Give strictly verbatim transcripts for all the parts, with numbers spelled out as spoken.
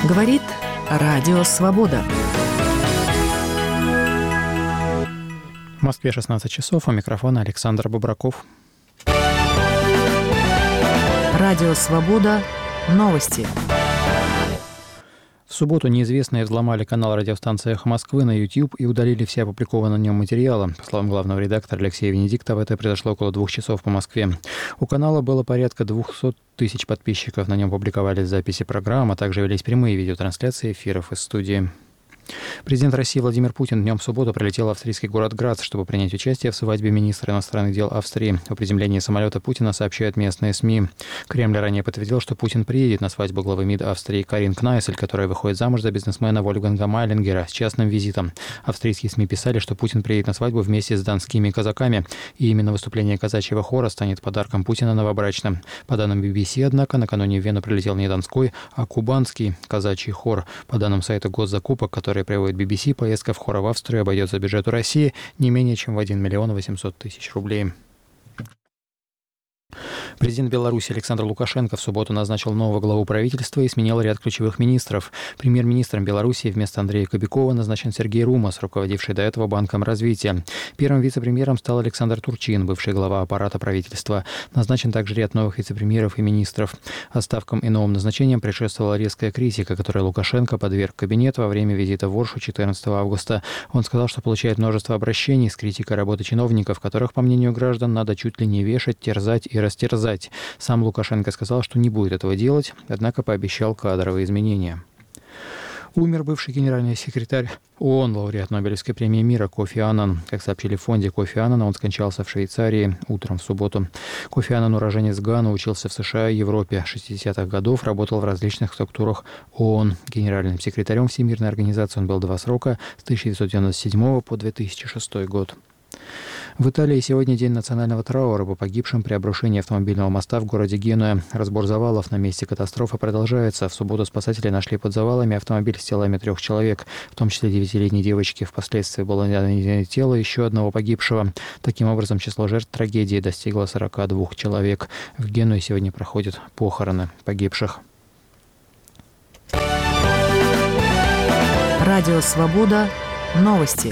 Говорит Радио Свобода. В Москве шестнадцать часов, у микрофона Александр Бубраков. Радио Свобода. Новости. В субботу неизвестные взломали канал радиостанции «Эхо Москвы» на YouTube и удалили все опубликованные на нем материалы. По словам главного редактора Алексея Венедиктова, это произошло около двух часов по Москве. У канала было порядка двести тысяч подписчиков. На нем публиковались записи программ, а также велись прямые видеотрансляции эфиров из студии. Президент России Владимир Путин днем в субботу прилетел в австрийский город Грац, чтобы принять участие в свадьбе министра иностранных дел Австрии. О приземлении самолета Путина сообщают местные СМИ. Кремль ранее подтвердил, что Путин приедет на свадьбу главы МИД Австрии Карин Кнайсель, которая выходит замуж за бизнесмена Вольфганга Майлингера, с частным визитом. Австрийские СМИ писали, что Путин приедет на свадьбу вместе с донскими казаками, и именно выступление казачьего хора станет подарком Путина новобрачным. По данным би би си, однако, накануне в Вену прилетел не донской, а кубанский казачий хор. По данным сайта госзакупок, который приводит би би си, поездка в хор в Австрию обойдется бюджету России не менее чем в один миллион восемьсот тысяч рублей. Президент Беларуси Александр Лукашенко в субботу назначил нового главу правительства и сменил ряд ключевых министров. Премьер-министром Беларуси вместо Андрея Кобякова назначен Сергей Румас, руководивший до этого Банком развития. Первым вице-премьером стал Александр Турчин, бывший глава аппарата правительства. Назначен также ряд новых вице-премьеров и министров. Отставкам и новым назначениям предшествовала резкая критика, которой Лукашенко подверг кабинет во время визита в Оршу четырнадцатого августа. Он сказал, что получает множество обращений с критикой работы чиновников, которых, по мнению граждан, надо чуть ли не вешать, терзать и растерзать. Сам Лукашенко сказал, что не будет этого делать, однако пообещал кадровые изменения. Умер бывший генеральный секретарь ООН, лауреат Нобелевской премии мира Кофи Аннан. Как сообщили в фонде Кофи Аннана, он скончался в Швейцарии утром в субботу. Кофи Аннан, уроженец Ганы, учился в США и Европе. шестидесятых годов работал в различных структурах ООН. Генеральным секретарем Всемирной организации он был два срока с тысяча девятьсот девяносто седьмого по две тысячи шестой год. В Италии сегодня день национального траура по погибшим при обрушении автомобильного моста в городе Генуя. Разбор завалов на месте катастрофы продолжается. В субботу спасатели нашли под завалами автомобиль с телами трех человек, в том числе девятилетней девочки. Впоследствии было найдено тело еще одного погибшего. Таким образом, число жертв трагедии достигло сорока двух человек. В Генуе сегодня проходят похороны погибших. Радио Свобода. Новости.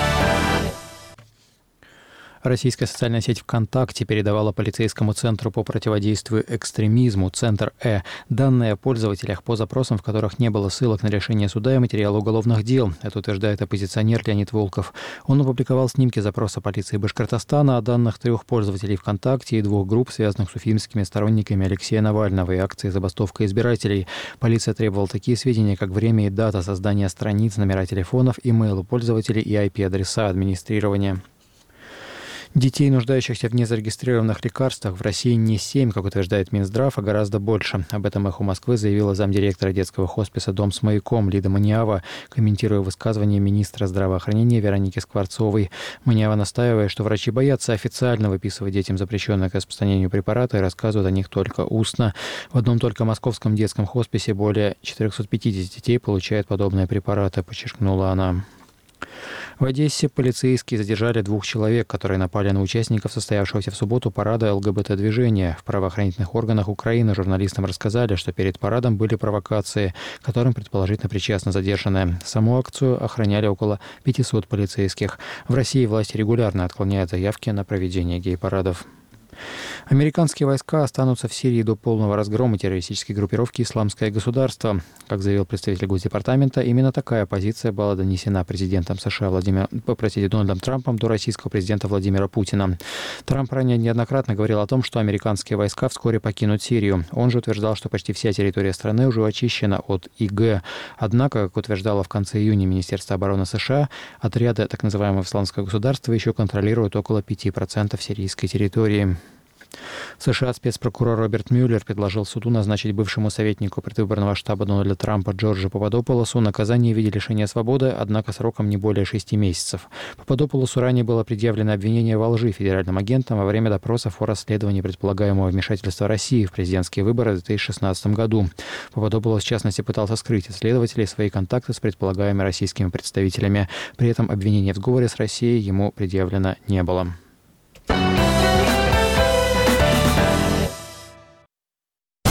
Российская социальная сеть ВКонтакте передавала полицейскому центру по противодействию экстремизму, Центр Э, данные о пользователях по запросам, в которых не было ссылок на решение суда и материалы уголовных дел. Это утверждает оппозиционер Леонид Волков. Он опубликовал снимки запроса полиции Башкортостана о данных трех пользователей ВКонтакте и двух групп, связанных с уфимскими сторонниками Алексея Навального и акцией «Забастовка избирателей». Полиция требовала такие сведения, как время и дата создания страниц, номера телефонов, имейлы пользователей и ай пи-адреса администрирования. Детей, нуждающихся в незарегистрированных лекарствах, в России не семь, как утверждает Минздрав, а гораздо больше. Об этом «Эхо Москвы» заявила замдиректора детского хосписа «Дом с маяком» Лида Маниава, комментируя высказывание министра здравоохранения Вероники Скворцовой. Маниава настаивает, что врачи боятся официально выписывать детям запрещенные к распространению препараты и рассказывают о них только устно. В одном только московском детском хосписе более четыреста пятьдесят детей получают подобные препараты, подчеркнула она. В Одессе полицейские задержали двух человек, которые напали на участников состоявшегося в субботу парада эл гэ бэ тэ-движения. В правоохранительных органах Украины журналистам рассказали, что перед парадом были провокации, к которым предположительно причастны задержанные. Саму акцию охраняли около пятисот полицейских. В России власти регулярно отклоняют заявки на проведение гей-парадов. Американские войска останутся в Сирии до полного разгрома террористической группировки «Исламское государство». Как заявил представитель Госдепартамента, именно такая позиция была донесена президентом США Владимир, простите, Дональдом Трампом до российского президента Владимира Путина. Трамп ранее неоднократно говорил о том, что американские войска вскоре покинут Сирию. Он же утверждал, что почти вся территория страны уже очищена от и гэ. Однако, как утверждало в конце июня Министерство обороны США, отряды так называемого «Исламского государства» еще контролируют около пяти процентов сирийской территории. В США спецпрокурор Роберт Мюллер предложил суду назначить бывшему советнику предвыборного штаба Дональда Трампа Джорджу Пападополосу наказание в виде лишения свободы, однако сроком не более шести месяцев. Пападополосу ранее было предъявлено обвинение во лжи федеральным агентам во время допросов о расследовании предполагаемого вмешательства России в президентские выборы в две тысячи шестнадцатом году. Пападополос, в частности, пытался скрыть от следователей свои контакты с предполагаемыми российскими представителями. При этом обвинения в сговоре с Россией ему предъявлено не было.